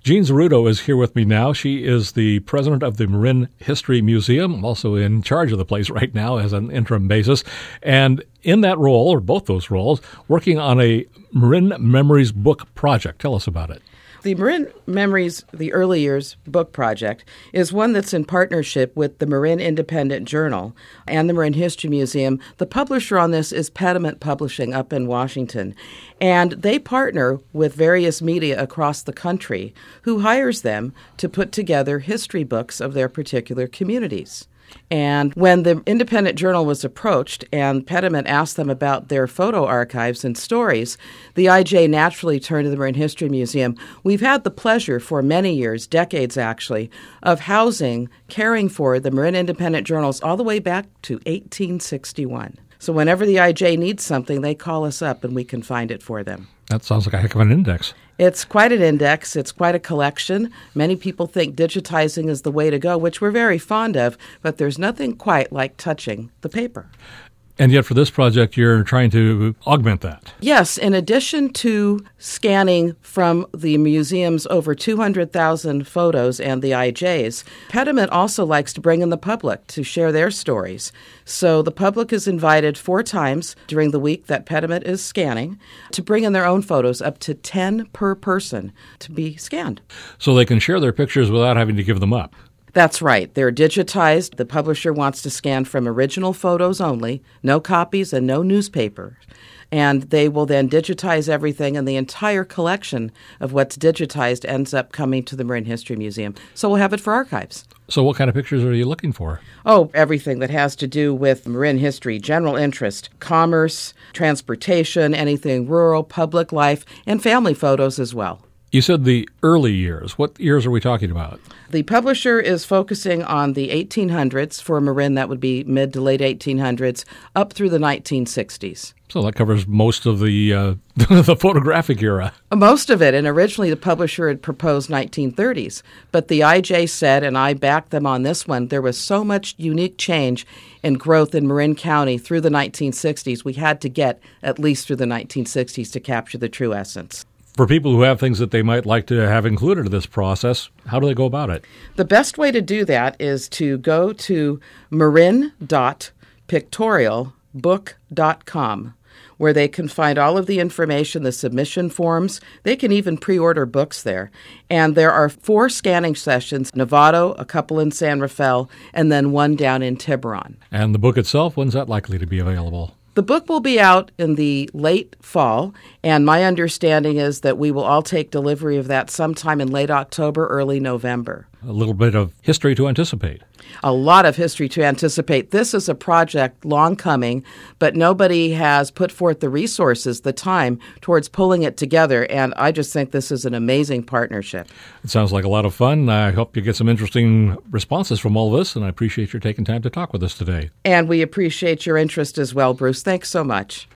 Jean Zarudo is here with me now. She is the president of the Marin History Museum, also in charge of the place right now as an interim basis. And in that role, or both those roles, working on a Marin Memories book project. Tell us about it. The Marin Memories, the Early Years book project is one that's in partnership with the Marin Independent Journal and the Marin History Museum. The publisher on this is Pediment Publishing up in Washington. And they partner with various media across the country who hires them to put together history books of their particular communities. And when the Independent Journal was approached and Pediment asked them about their photo archives and stories, the IJ naturally turned to the Marin History Museum. We've had the pleasure for many years, decades actually, of housing, caring for the Marin Independent Journals all the way back to 1861. So whenever the IJ needs something, they call us up and we can find it for them. That sounds like a heck of an index. It's quite an index. It's quite a collection. Many people think digitizing is the way to go, which we're very fond of, but there's nothing quite like touching the paper. And yet for this project, you're trying to augment that. Yes. In addition to scanning from the museum's over 200,000 photos and the IJs, Pediment also likes to bring in the public to share their stories. So the public is invited 4 times during the week that Pediment is scanning to bring in their own photos, up to 10 per person to be scanned. So they can share their pictures without having to give them up. That's right. They're digitized. The publisher wants to scan from original photos only, no copies and no newspaper. And they will then digitize everything, and the entire collection of what's digitized ends up coming to the Marin History Museum. So we'll have it for archives. So what kind of pictures are you looking for? Oh, everything that has to do with Marin history, general interest, commerce, transportation, anything rural, public life, and family photos as well. You said the early years. What years are we talking about? The publisher is focusing on the 1800s. For Marin, that would be mid to late 1800s, up through the 1960s. So that covers most of the the photographic era. Most of it, and originally the publisher had proposed 1930s. But the IJ said, and I backed them on this one, there was so much unique change and growth in Marin County through the 1960s, we had to get at least through the 1960s to capture the true essence. For people who have things that they might like to have included in this process, how do they go about it? The best way to do that is to go to marin.pictorialbook.com, where they can find all of the information, the submission forms. They can even pre-order books there. And there are 4 scanning sessions, Novato, a couple in San Rafael, and then one down in Tiburon. And the book itself, when's that likely to be available? The book will be out in the late fall, and my understanding is that we will all take delivery of that sometime in late October, early November. A little bit of history to anticipate. A lot of history to anticipate. This is a project long coming, but nobody has put forth the resources, the time, towards pulling it together, and I just think this is an amazing partnership. It sounds like a lot of fun. I hope you get some interesting responses from all this, and I appreciate your taking time to talk with us today. And we appreciate your interest as well, Bruce. Thanks so much.